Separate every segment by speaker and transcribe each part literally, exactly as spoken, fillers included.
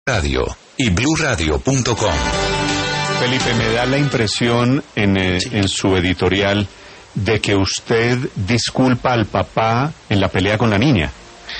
Speaker 1: Radio y blue radio punto com.
Speaker 2: Felipe, me da la impresión en, eh, en su editorial de que usted disculpa al papá en la pelea con la niña.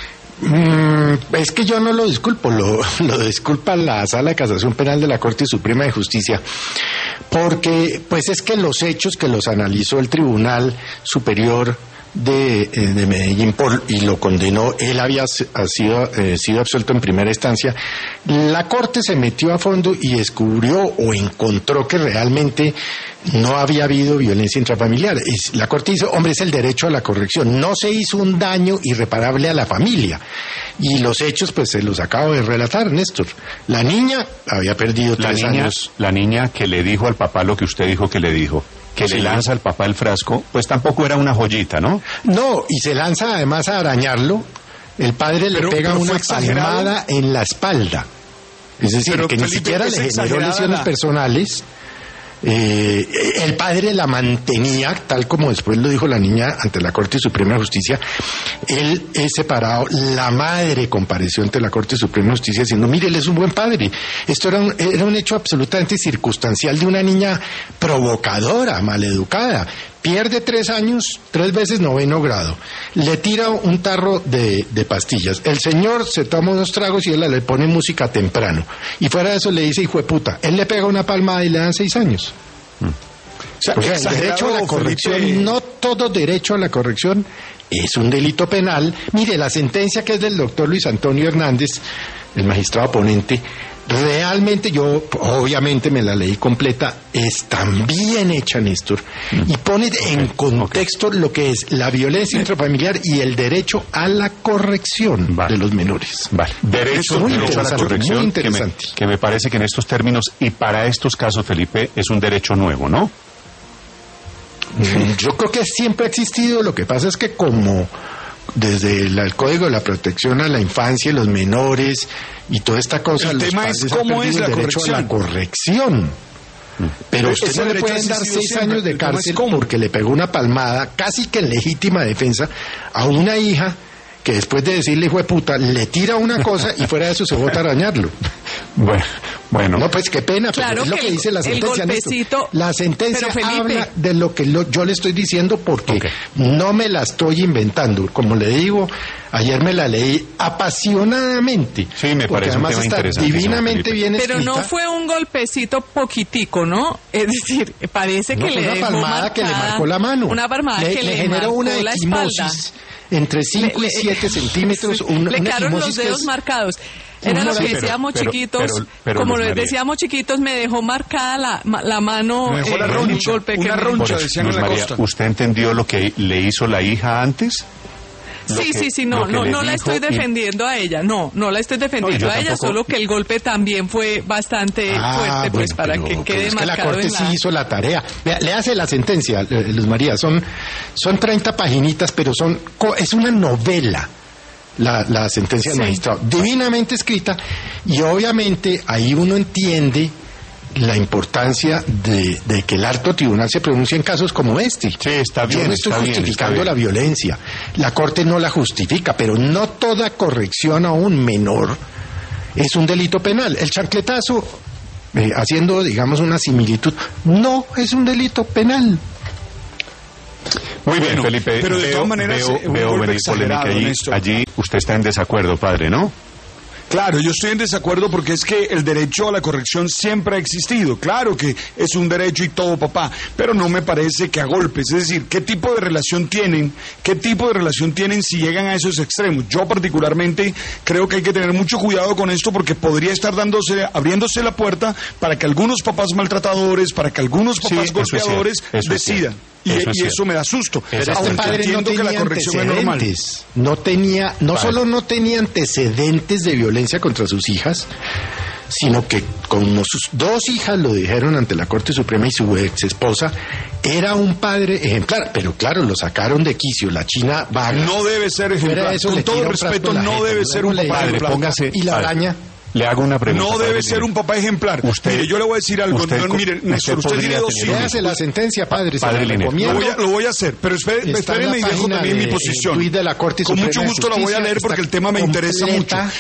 Speaker 3: Mm, es que yo no lo disculpo, lo, lo disculpa la Sala de Casación Penal de la Corte Suprema de Justicia, porque pues es que los hechos que los analizó el Tribunal Superior de, de Medellín por, y lo condenó, él había sido, eh, sido absuelto en primera instancia. La Corte se metió a fondo y descubrió o encontró que realmente no había habido violencia intrafamiliar. Es, la Corte dice, hombre, es el derecho a la corrección, no se hizo un daño irreparable a la familia, y los hechos pues se los acabo de relatar, Néstor. La niña había perdido
Speaker 2: la
Speaker 3: tres
Speaker 2: niña,
Speaker 3: años.
Speaker 2: La niña que le dijo al papá lo que usted dijo que le dijo, que sí. Le lanza al papá el frasco, pues tampoco era una joyita, ¿no?
Speaker 3: No, y se lanza además a arañarlo. El padre pero, le pega una palmada en la espalda. Es decir, pero que Felipe, ni siquiera le generó lesiones la... personales. Eh, el padre la mantenía, tal como después lo dijo la niña ante la Corte Suprema de Justicia. Él es separado, la madre compareció ante la Corte Suprema de Justicia diciendo, mire, él es un buen padre. Esto era un, era un hecho absolutamente circunstancial de una niña provocadora, maleducada. Pierde tres años, tres veces noveno grado. Le tira un tarro de, de pastillas. El señor se toma unos tragos y él le pone música temprano. Y fuera de eso le dice, hijo de puta. Él le pega una palmada y le dan seis años. Mm. O sea, o sea el derecho a la corrección, Felipe. No todo derecho a la corrección es un delito penal. Mire, la sentencia que es del doctor Luis Antonio Hernández, el magistrado ponente, realmente yo obviamente me la leí completa, es tan bien hecha, Néstor, mm. y pone okay, en contexto okay. lo que es la violencia intrafamiliar y el derecho a la corrección vale. de los menores.
Speaker 2: Vale. Derecho,
Speaker 3: muy
Speaker 2: derecho a la corrección, muy interesante. Que me, que me parece que en estos términos y para estos casos, Felipe, es un derecho nuevo, ¿no?
Speaker 3: Yo creo que siempre ha existido, lo que pasa es que como desde el, el Código de la Protección a la Infancia y los menores y toda esta cosa,
Speaker 4: el
Speaker 3: los
Speaker 4: tema es cómo es la
Speaker 3: el derecho
Speaker 4: corrección.
Speaker 3: a la corrección. Pero a usted no le pueden dar seis siempre. años de cárcel porque le pegó una palmada, casi que en legítima defensa, a una hija que después de decirle hijo de puta, le tira una cosa y fuera de eso se bota a arañarlo.
Speaker 2: Bueno, bueno.
Speaker 3: No, pues qué pena,
Speaker 5: claro,
Speaker 3: pero es lo que,
Speaker 5: que
Speaker 3: dice la sentencia.
Speaker 5: Golpecito,
Speaker 3: la sentencia
Speaker 5: pero
Speaker 3: habla de lo que lo, yo le estoy diciendo porque okay. no me la estoy inventando. Como le digo, ayer me la leí apasionadamente.
Speaker 2: Sí, me parece
Speaker 3: además
Speaker 2: un tema
Speaker 3: está divinamente bien escrita.
Speaker 5: Pero no fue un golpecito poquitico, ¿no? Es decir, parece
Speaker 3: no,
Speaker 5: que le
Speaker 3: una
Speaker 5: dejó
Speaker 3: palmada
Speaker 5: marcada,
Speaker 3: que le marcó la mano.
Speaker 5: Una palmada
Speaker 3: le,
Speaker 5: que le,
Speaker 3: le generó una equimosis entre cinco y siete centímetros.
Speaker 5: Sí,
Speaker 3: un,
Speaker 5: le quedaron los dedos
Speaker 3: es...
Speaker 5: marcados. Era lo que
Speaker 2: pero,
Speaker 5: decíamos
Speaker 2: pero,
Speaker 5: chiquitos,
Speaker 2: pero, pero,
Speaker 5: como
Speaker 2: les
Speaker 5: decíamos chiquitos, me dejó marcada la, la mano,
Speaker 4: me dejó
Speaker 5: eh,
Speaker 4: la roncha,
Speaker 5: el golpe
Speaker 4: una
Speaker 5: que
Speaker 4: roncha,
Speaker 5: me...
Speaker 4: decían en la
Speaker 2: María,
Speaker 4: costa.
Speaker 2: ¿usted entendió lo que le hizo la hija antes?
Speaker 5: Sí, que, sí, sí, no, no, no la estoy defendiendo y... a ella, no, no la estoy defendiendo no, a ella, tampoco... solo que el golpe también fue bastante
Speaker 3: ah,
Speaker 5: fuerte,
Speaker 3: bueno,
Speaker 5: pues, para
Speaker 3: pero,
Speaker 5: que quede
Speaker 3: es
Speaker 5: marcado.
Speaker 3: Que la Corte
Speaker 5: en la...
Speaker 3: sí hizo la tarea. Vea, le hace la sentencia, Luz María, son, son treinta paginitas, pero son, es una novela. La, la sentencia del sí. magistrado, divinamente escrita, y obviamente ahí uno entiende la importancia de, de que el alto tribunal se pronuncie en casos como este.
Speaker 2: Sí, está bien.
Speaker 3: Yo no estoy
Speaker 2: está
Speaker 3: justificando
Speaker 2: bien, está
Speaker 3: la
Speaker 2: bien.
Speaker 3: violencia, la Corte no la justifica, pero no toda corrección a un menor es un delito penal. El chancletazo, eh, haciendo digamos una similitud, no es un delito penal.
Speaker 2: Muy bien,
Speaker 4: bueno,
Speaker 2: Felipe,
Speaker 4: pero de
Speaker 2: veo,
Speaker 4: todas maneras,
Speaker 2: veo, veo venir polémica allí, allí usted está en desacuerdo, padre, ¿no?
Speaker 4: Claro, yo estoy en desacuerdo porque es que el derecho a la corrección siempre ha existido. Claro que es un derecho y todo, papá, pero no me parece que a golpes. Es decir, ¿qué tipo de relación tienen? ¿Qué tipo de relación tienen si llegan a esos extremos? Yo particularmente creo que hay que tener mucho cuidado con esto porque podría estar dándose, abriéndose la puerta para que algunos papás maltratadores, para que algunos papás
Speaker 2: sí,
Speaker 4: golpeadores
Speaker 2: eso es
Speaker 4: decidan. Y
Speaker 2: eso,
Speaker 4: y eso me da susto.
Speaker 3: Pero este padre no tenía
Speaker 4: que la corrección es normal.
Speaker 3: No tenía, no vale. solo no tenía antecedentes de violencia contra sus hijas, sino que como sus dos hijas lo dijeron ante la Corte Suprema y su ex esposa, era un padre ejemplar. Pero claro, lo sacaron de quicio. La China va.
Speaker 4: No debe ser ejemplar.
Speaker 3: Eso,
Speaker 4: con todo respeto, no debe ser un papá ejemplar.
Speaker 2: Póngase,
Speaker 3: y la araña.
Speaker 2: Le hago una pregunta.
Speaker 4: No debe ser un papá ejemplar. Usted, mire, yo le voy a decir algo.
Speaker 2: Usted,
Speaker 4: no, mire, Néstor, usted, usted tiene dos hijos.
Speaker 3: Hace la sentencia, padre.
Speaker 2: padre
Speaker 3: se
Speaker 4: lo, voy a, lo voy a hacer, pero espérenme espere y dejo también de, mi posición.
Speaker 3: De la Corte
Speaker 4: Con mucho gusto la voy a leer porque el tema me interesa mucho.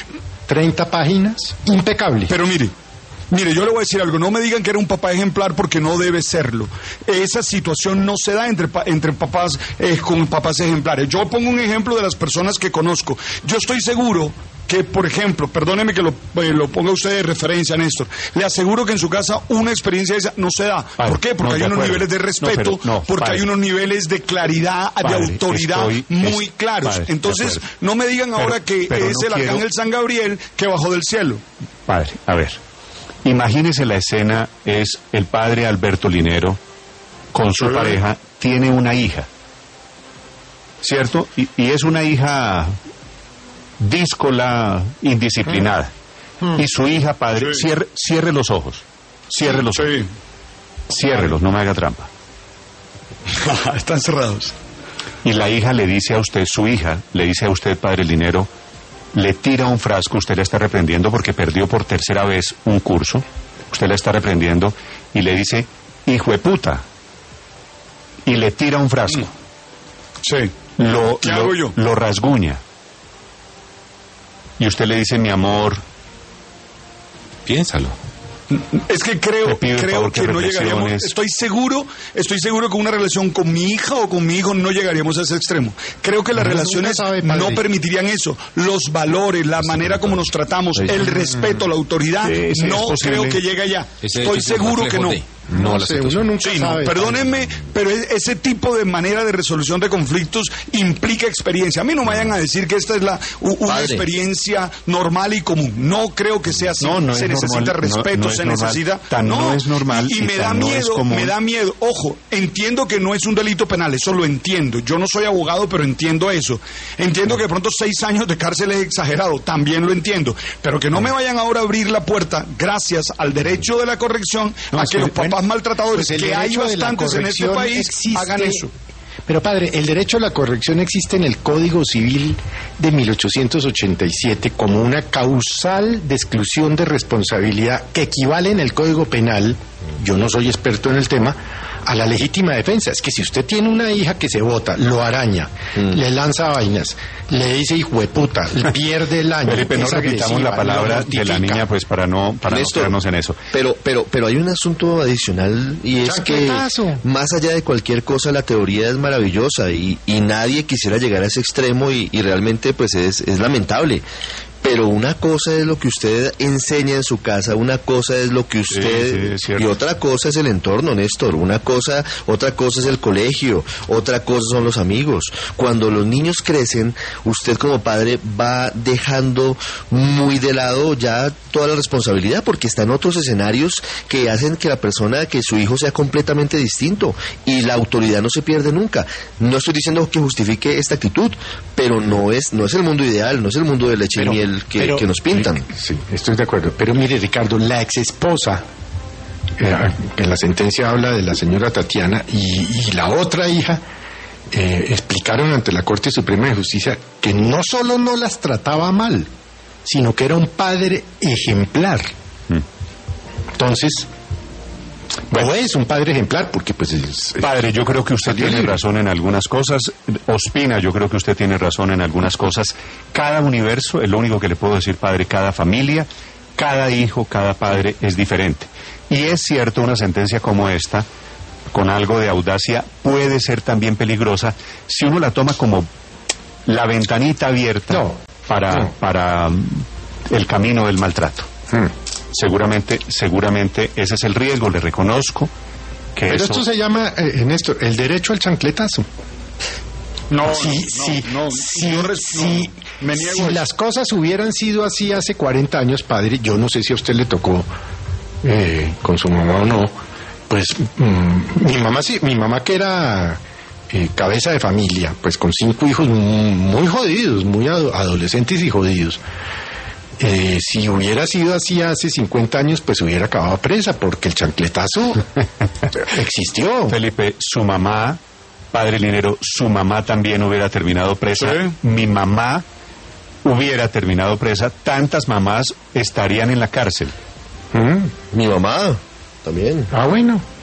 Speaker 3: treinta páginas, impecable.
Speaker 4: Pero mire, mire, yo le voy a decir algo, no me digan que era un papá ejemplar porque no debe serlo. Esa situación no se da entre, entre papás eh, con papás ejemplares. Yo pongo un ejemplo de las personas que conozco. Yo estoy seguro que, por ejemplo, perdóneme que lo, eh, lo ponga usted de referencia, Néstor, le aseguro que en su casa una experiencia esa no se da.
Speaker 2: Padre,
Speaker 4: ¿por qué? Porque
Speaker 2: no,
Speaker 4: hay unos
Speaker 2: acuerdo.
Speaker 4: niveles de respeto,
Speaker 2: no, pero, no,
Speaker 4: porque
Speaker 2: padre.
Speaker 4: hay unos niveles de claridad,
Speaker 2: Padre,
Speaker 4: de autoridad
Speaker 2: estoy,
Speaker 4: muy
Speaker 2: es,
Speaker 4: claros.
Speaker 2: padre,
Speaker 4: Entonces, no me digan
Speaker 2: pero,
Speaker 4: ahora que
Speaker 2: pero
Speaker 4: es
Speaker 2: no
Speaker 4: el
Speaker 2: quiero...
Speaker 4: arcángel San Gabriel que bajó del cielo.
Speaker 2: Padre, a ver, imagínese la escena, es el padre Alberto Linero con su
Speaker 4: Sí.
Speaker 2: pareja, tiene una hija, ¿cierto? Y, y es una hija díscola, indisciplinada.
Speaker 3: Mm.
Speaker 2: Y su hija, padre,
Speaker 4: Sí.
Speaker 2: cierre, cierre los ojos, cierre los ojos,
Speaker 4: Sí.
Speaker 2: ciérrelos, no me haga trampa.
Speaker 4: Están cerrados.
Speaker 2: Y la hija le dice a usted, su hija, le dice a usted, padre Linero, le tira un frasco, usted la está reprendiendo porque perdió por tercera vez un curso, usted la está reprendiendo y le dice, hijo de puta, y le tira un frasco,
Speaker 4: Sí.
Speaker 2: lo,
Speaker 4: ¿Qué
Speaker 2: lo,
Speaker 4: hago yo?
Speaker 2: lo rasguña, y usted le dice, mi amor,
Speaker 1: Piénsalo.
Speaker 4: Es que creo,
Speaker 2: Te pido, por
Speaker 4: creo
Speaker 2: favor,
Speaker 4: que
Speaker 2: que
Speaker 4: no llegaríamos.
Speaker 2: reflexiones.
Speaker 4: Estoy seguro, estoy seguro que una relación con mi hija o con mi hijo no llegaríamos a ese extremo. Creo que las
Speaker 3: No,
Speaker 4: relaciones
Speaker 3: nunca sabe, padre.
Speaker 4: no permitirían eso. Los valores, la manera como nos tratamos,
Speaker 1: Sí.
Speaker 4: el respeto, la autoridad,
Speaker 2: Sí, sí,
Speaker 4: no
Speaker 2: es posible.
Speaker 4: creo que llegue allá.
Speaker 1: Ese-
Speaker 4: Estoy
Speaker 1: ese es el
Speaker 4: seguro que
Speaker 1: reflejo
Speaker 4: no.
Speaker 1: de-
Speaker 3: No,
Speaker 1: no la
Speaker 3: sé,
Speaker 1: situación.
Speaker 3: uno nunca
Speaker 4: Sí, no,
Speaker 3: sabe.
Speaker 4: perdónenme, pero e- ese tipo de manera de resolución de conflictos implica experiencia. A mí no me vayan a decir que esta es la u- una
Speaker 1: Padre.
Speaker 4: experiencia normal y común. No creo que sea así.
Speaker 2: No, no
Speaker 4: se
Speaker 2: es
Speaker 4: necesita
Speaker 2: normal, no-
Speaker 4: respeto,
Speaker 2: no es
Speaker 4: se
Speaker 2: normal.
Speaker 4: necesita.
Speaker 2: Tan no es normal
Speaker 4: Y, y
Speaker 2: y
Speaker 4: me da
Speaker 2: tan no es
Speaker 4: miedo,
Speaker 2: común.
Speaker 4: me da miedo. Ojo, entiendo que no es un delito penal, eso lo entiendo. Yo no soy abogado, pero entiendo eso. Entiendo que de pronto seis años de cárcel es exagerado, también lo entiendo. Pero que no me vayan ahora a abrir la puerta, gracias al derecho de la corrección,
Speaker 3: No,
Speaker 4: a
Speaker 3: es
Speaker 4: que
Speaker 3: que,
Speaker 4: los papás
Speaker 3: bueno,
Speaker 4: maltratadores,
Speaker 3: pues el
Speaker 4: que hay
Speaker 3: derecho de la
Speaker 4: bastantes en este
Speaker 3: corrección
Speaker 4: país,
Speaker 3: existe.
Speaker 4: hagan eso.
Speaker 3: Pero padre, el derecho a la corrección existe en el Código Civil de mil ochocientos ochenta y siete como una causal de exclusión de responsabilidad que equivale en el Código Penal, yo no soy experto en el tema, a la legítima defensa. Es que si usted tiene una hija que se bota, lo araña,
Speaker 2: Mm.
Speaker 3: le lanza vainas, le dice hijo de puta, le pierde el año,
Speaker 2: Felipe, no
Speaker 3: es
Speaker 2: repitamos
Speaker 3: agresiva,
Speaker 2: la palabra
Speaker 3: lo
Speaker 2: de la
Speaker 3: mortifica.
Speaker 2: niña, pues para no, para no
Speaker 6: Néstor,
Speaker 2: quedarnos en eso.
Speaker 6: Pero, pero, pero hay un asunto adicional y es que
Speaker 3: Chancletazo.
Speaker 6: más allá de cualquier cosa la teoría es maravillosa y, y nadie quisiera llegar a ese extremo y, y realmente pues es, es lamentable. Pero una cosa es lo que usted enseña en su casa, una cosa es lo que usted...
Speaker 2: sí, es cierto.
Speaker 6: y otra cosa es el entorno, Néstor. Una cosa, otra cosa es el colegio, otra cosa son los amigos. Cuando los niños crecen, usted como padre va dejando muy de lado ya toda la responsabilidad porque están otros escenarios que hacen que la persona, que su hijo sea completamente distinto y la autoridad no se pierde nunca. No estoy diciendo que justifique esta actitud, pero no es, no es el mundo ideal, no es el mundo de leche y
Speaker 3: Pero-
Speaker 6: miel que,
Speaker 3: pero-
Speaker 6: que nos pintan.
Speaker 3: Sí, estoy de acuerdo. Pero mire, Ricardo, la ex esposa, en la sentencia habla de la señora Tatiana, y, y la otra hija, eh, explicaron ante la Corte Suprema de Justicia que no solo no las trataba mal, sino que era un padre ejemplar.
Speaker 2: Mm.
Speaker 3: Entonces, no es un padre ejemplar, porque pues es...
Speaker 2: Padre, yo creo que usted
Speaker 3: Salió
Speaker 2: tiene
Speaker 3: libre.
Speaker 2: razón en algunas cosas. Ospina, yo creo que usted tiene razón en algunas cosas. Cada universo, es lo único que le puedo decir, padre, cada familia, cada hijo, cada padre es diferente. Y es cierto, una sentencia como esta, con algo de audacia, puede ser también peligrosa si uno la toma como la ventanita abierta
Speaker 3: No,
Speaker 2: para,
Speaker 3: no.
Speaker 2: para mm, el camino del maltrato.
Speaker 3: Hmm.
Speaker 2: Seguramente, seguramente ese es el riesgo, le reconozco que
Speaker 3: Pero
Speaker 2: eso...
Speaker 3: esto se llama, eh, Néstor, el derecho al chancletazo.
Speaker 4: No,
Speaker 3: Sí,
Speaker 4: no,
Speaker 3: sí,
Speaker 4: no,
Speaker 3: sí,
Speaker 4: yo res-
Speaker 3: sí.
Speaker 4: no, me niego
Speaker 3: Si
Speaker 4: a eso.
Speaker 3: las cosas hubieran sido así hace cuarenta años, padre, yo no sé si a usted le tocó eh, con su mamá o no, pues mm, mi mamá sí, mi mamá que era eh, cabeza de familia, pues con cinco hijos muy, muy jodidos, muy ado- adolescentes y jodidos. Eh, si hubiera sido así hace cincuenta años, pues hubiera acabado presa, porque el chancletazo existió.
Speaker 2: Felipe, su mamá, padre Linero, su mamá también hubiera terminado presa.
Speaker 4: Sí.
Speaker 2: Mi mamá hubiera terminado presa. Tantas mamás estarían en la cárcel.
Speaker 3: Mm.
Speaker 6: Mi mamá también.
Speaker 3: Ah, bueno.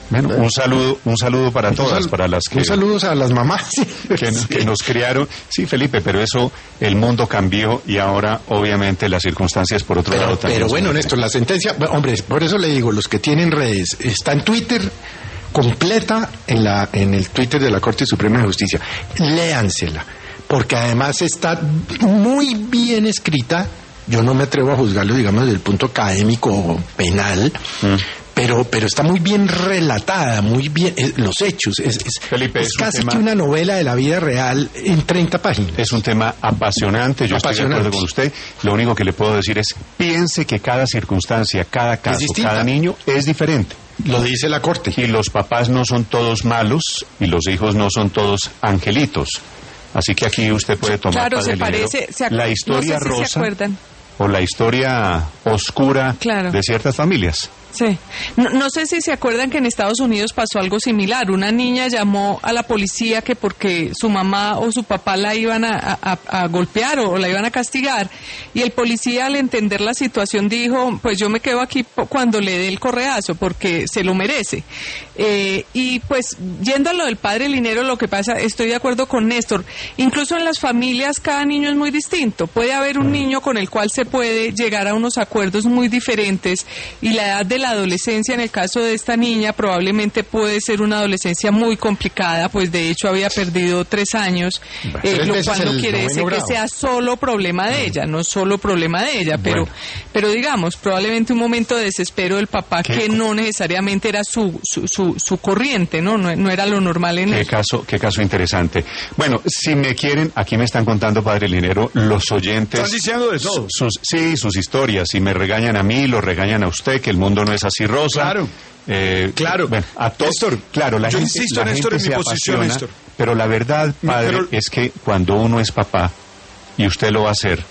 Speaker 2: Bueno, un saludo, un saludo para todas, para las que...
Speaker 3: Un saludo a las mamás.
Speaker 2: Que, sí. que nos criaron. Sí, Felipe, pero eso, el mundo cambió y ahora, obviamente, las circunstancias por otro
Speaker 3: pero,
Speaker 2: lado también.
Speaker 3: Pero bueno, Néstor, la sentencia, hombre, por eso le digo, los que tienen redes, está en Twitter, completa en, la, en el Twitter de la Corte Suprema de Justicia. Léansela, porque además está muy bien escrita. Yo no me atrevo a juzgarlo, digamos, desde el punto académico o penal, mm. pero pero está muy bien relatada, muy bien, eh, los hechos. Es, es,
Speaker 2: Felipe,
Speaker 3: es,
Speaker 2: es
Speaker 3: casi
Speaker 2: tema,
Speaker 3: que una novela de la vida real en treinta páginas.
Speaker 2: Es un tema apasionante, yo
Speaker 3: apasionante.
Speaker 2: Estoy de acuerdo con usted. Lo único que le puedo decir es, piense que cada circunstancia, cada caso, cada niño es diferente.
Speaker 3: Lo dice la Corte.
Speaker 2: Y los papás no son todos malos y los hijos no son todos angelitos. Así que aquí usted puede tomar
Speaker 5: claro, se parece, se
Speaker 2: la historia
Speaker 5: no sé si
Speaker 2: rosa.
Speaker 5: se acuerdan.
Speaker 2: O la historia oscura
Speaker 5: claro.
Speaker 2: de ciertas familias.
Speaker 5: Sí. No, no sé si se acuerdan que en Estados Unidos pasó algo similar. Una niña llamó a la policía que porque su mamá o su papá la iban a, a, a golpear o, o la iban a castigar. Y el policía, al entender la situación, dijo, pues yo me quedo aquí cuando le dé el correazo porque se lo merece. Eh, y pues, yendo a lo del padre Linero, lo que pasa, estoy de acuerdo con Néstor. Incluso en las familias cada niño es muy distinto. Puede haber un niño con el cual se puede llegar a unos acuerdos muy diferentes y la edad de la adolescencia, en el caso de esta niña, probablemente puede ser una adolescencia muy complicada, pues de hecho había perdido tres años, bueno, eh, lo cual no quiere decir grado. que sea solo problema de ella, no solo problema de ella, pero bueno. pero digamos, probablemente un momento de desespero del papá que co- no necesariamente era su su, su, su corriente, ¿no? ¿no? No era lo normal en
Speaker 2: qué
Speaker 5: él.
Speaker 2: Caso, qué caso interesante. Bueno, si me quieren, aquí me están contando, padre Linero, los oyentes...
Speaker 4: Están diciendo de todo.
Speaker 2: Sus, sí, sus historias, si me regañan a mí, lo regañan a usted, que el mundo no es así rosa.
Speaker 4: Claro.
Speaker 2: Eh,
Speaker 4: claro.
Speaker 2: Bueno, a to-
Speaker 4: Néstor,
Speaker 2: claro, la
Speaker 4: yo
Speaker 2: gente,
Speaker 4: insisto,
Speaker 2: la
Speaker 4: Néstor,
Speaker 2: gente
Speaker 4: en mi
Speaker 2: se
Speaker 4: posición,
Speaker 2: apasiona,
Speaker 4: Néstor.
Speaker 2: Pero la verdad, padre, pero... es que cuando uno es papá, y usted lo va a hacer,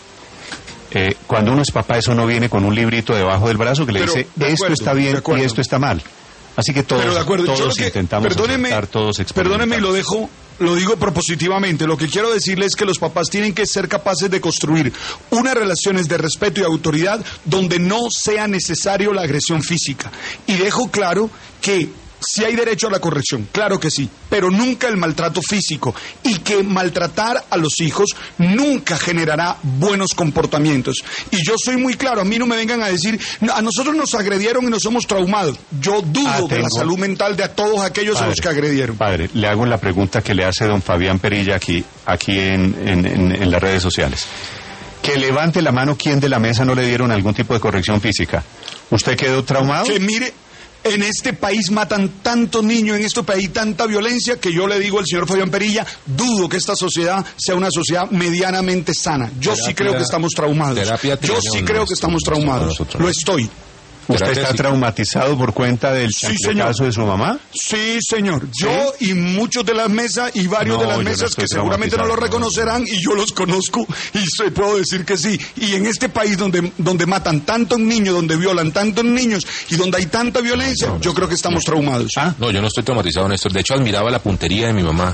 Speaker 2: eh, cuando uno es papá, eso no viene con un librito debajo del brazo que le pero, dice, de esto acuerdo, está bien y esto está mal. Así que todos, todos que, intentamos
Speaker 4: perdóneme,
Speaker 2: aceptar, todos
Speaker 4: perdóneme y lo dejo, lo digo propositivamente. Lo que quiero decirle es que los papás tienen que ser capaces de construir unas relaciones de respeto y autoridad donde no sea necesario la agresión física. Y dejo claro que sí hay derecho a la corrección, claro que sí, pero nunca el maltrato físico, y que maltratar a los hijos nunca generará buenos comportamientos. Y yo soy muy claro, a mí no me vengan a decir, a nosotros nos agredieron y nos somos traumados. Yo dudo ah, de la salud mental de a todos aquellos padre, a los que agredieron.
Speaker 2: Padre, le hago la pregunta que le hace don Fabián Perilla aquí, aquí en, en, en, en las redes sociales. Que levante la mano quien de la mesa no le dieron algún tipo de corrección física. ¿Usted quedó traumado?
Speaker 4: Que mire... En este país matan tantos niños, en este país tanta violencia, que yo le digo al señor Fabián Perilla, dudo que esta sociedad sea una sociedad medianamente sana. Yo terapia, sí creo que estamos traumados. Yo sí creo que estamos traumados. Lo estoy.
Speaker 2: ¿Usted está traumatizado por cuenta del chancletazo de su mamá?
Speaker 4: Sí, señor. Yo ¿Sí? y muchos de las mesas y varios no, de las mesas no que seguramente no lo reconocerán y yo los conozco y se, puedo decir que sí. Y en este país donde, donde matan tantos niños, donde violan tantos niños y donde hay tanta violencia, no, no, yo creo que estamos traumados.
Speaker 7: ¿Ah? No, yo no estoy traumatizado, Néstor. De hecho, admiraba la puntería de mi mamá.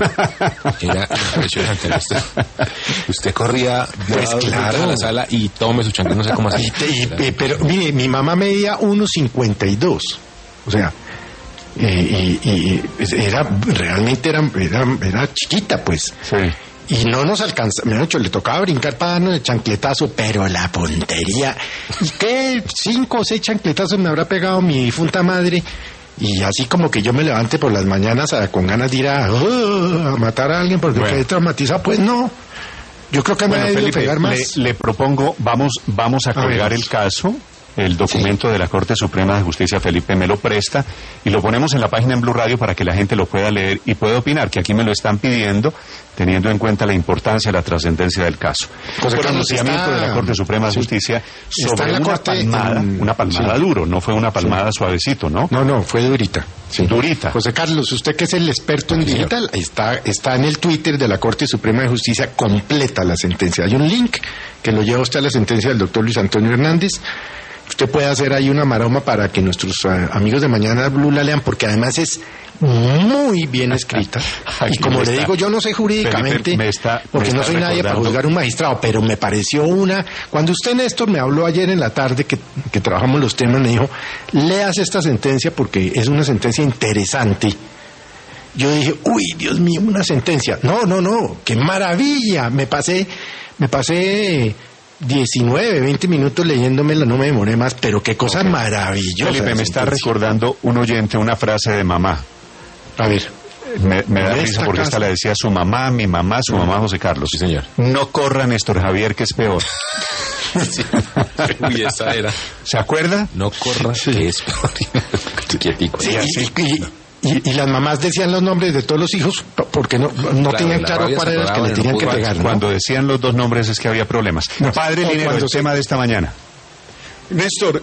Speaker 7: Era impresionante. Usted, usted corría
Speaker 3: pues claro.
Speaker 7: a la sala y tome su chancleta, no sé cómo así.
Speaker 3: Y, y, pero mire, mi mamá medía uno cincuenta y dos, o sea, eh, y, y era realmente era, era, era chiquita, pues.
Speaker 2: Sí.
Speaker 3: Y no nos alcanza, me han dicho, le tocaba brincar para darnos el chancletazo, pero la puntería, ¿y qué? Cinco o seis chancletazos me habrá pegado mi difunta madre, y así como que yo me levante por las mañanas a, con ganas de ir a, uh, a matar a alguien porque bueno. quedé traumatizado, pues no. Yo creo que me
Speaker 2: bueno,
Speaker 3: ha debido
Speaker 2: Felipe,
Speaker 3: pegar más.
Speaker 2: Le, le propongo, vamos, vamos a, a colgar ver. el caso. El documento sí. de la Corte Suprema de Justicia, Felipe me lo presta y lo ponemos en la página en Blue Radio para que la gente lo pueda leer y pueda opinar, que aquí me lo están pidiendo, teniendo en cuenta la importancia, la trascendencia del caso.
Speaker 3: Por el pronunciamiento
Speaker 2: de la Corte Suprema de
Speaker 3: sí.
Speaker 2: Justicia sobre una
Speaker 3: corte,
Speaker 2: palmada,
Speaker 3: en...
Speaker 2: una palmada
Speaker 3: sí.
Speaker 2: duro, no fue una palmada sí. suavecito, ¿no?
Speaker 3: No, no, fue durita.
Speaker 2: Sí. Durita.
Speaker 3: José Carlos, usted que es el experto en digital, está, está en el Twitter de la Corte Suprema de Justicia, completa la sentencia. Hay un link que lo lleva usted a la sentencia del doctor Luis Antonio Hernández. Usted puede hacer ahí una maroma para que nuestros uh, amigos de Mañana Blue la lean, porque además es muy bien escrita. Y como le digo, yo no sé jurídicamente,
Speaker 2: Felipe, me está,
Speaker 3: porque
Speaker 2: me
Speaker 3: no
Speaker 2: está
Speaker 3: soy nadie para
Speaker 2: recordando...
Speaker 3: juzgar un magistrado, pero me pareció una... Cuando usted, Néstor, me habló ayer en la tarde que, que trabajamos los temas, me dijo, leas esta sentencia porque es una sentencia interesante. Yo dije, uy, Dios mío, una sentencia. No, no, no, qué maravilla. Me pasé, me pasé diecinueve, veinte minutos leyéndomela, no me demoré más, pero qué cosa
Speaker 2: okay.
Speaker 3: maravillosa.
Speaker 2: Felipe, me está recordando un oyente una frase de mamá.
Speaker 3: A ver.
Speaker 2: Me, me da risa porque
Speaker 3: casa?
Speaker 2: esta la decía su mamá, mi mamá, su mamá José Carlos.
Speaker 7: Sí, señor.
Speaker 2: No corra, Néstor Javier, que es peor.
Speaker 7: Sí. Uy, esa era.
Speaker 2: ¿Se acuerda?
Speaker 7: No corra,
Speaker 3: Sí.
Speaker 7: que es peor. Quietico.
Speaker 3: Sí,
Speaker 2: así.
Speaker 3: y, y, y, y las mamás decían los nombres de todos los hijos porque no, no
Speaker 7: Claro,
Speaker 3: tenían
Speaker 7: la
Speaker 3: claro
Speaker 7: rabia
Speaker 3: cuál
Speaker 7: se
Speaker 3: era el que
Speaker 7: apagaba
Speaker 3: le
Speaker 7: y no
Speaker 3: tenían que
Speaker 7: pudo-
Speaker 3: pegar, ¿no?
Speaker 2: Cuando decían los dos nombres es que había problemas.
Speaker 3: No.
Speaker 2: Padre
Speaker 3: O
Speaker 2: Linero,
Speaker 3: cuando
Speaker 2: el
Speaker 3: se-
Speaker 2: tema de esta mañana.
Speaker 4: Néstor,